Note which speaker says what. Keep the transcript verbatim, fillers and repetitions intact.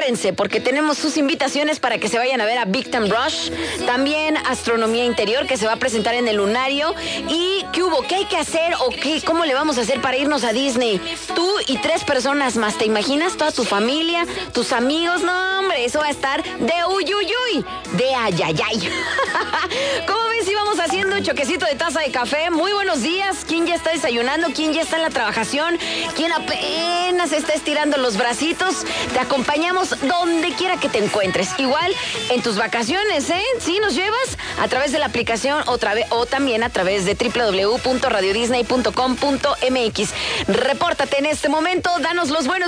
Speaker 1: agárrense porque tenemos sus invitaciones para que se vayan a ver a Big Time Rush, también Astronomía Interior que se va a presentar en el Lunario. ¿Y qué hubo? ¿Qué hay que hacer o qué? ¿Cómo le vamos a hacer para irnos a Disney? Tú y tres personas más, ¿te imaginas? Toda tu familia, tus amigos, no hombre, eso va a estar de uyuyuy, de ayayay. ¿Cómo ves si vamos haciendo un choquecito de taza de café? Muy buenos días. ¿Quién ya está desayunando? ¿Quién ya está en la trabajación? ¿Quién apenas está estirando los bracitos? Te acompañamos donde quiera que te encuentres. Igual en tus vacaciones, ¿eh? Sí, nos llevas a través de la aplicación otra vez, o también a través de doble u doble u doble u punto radio disney punto com punto m x. Repórtate en este momento, danos los buenos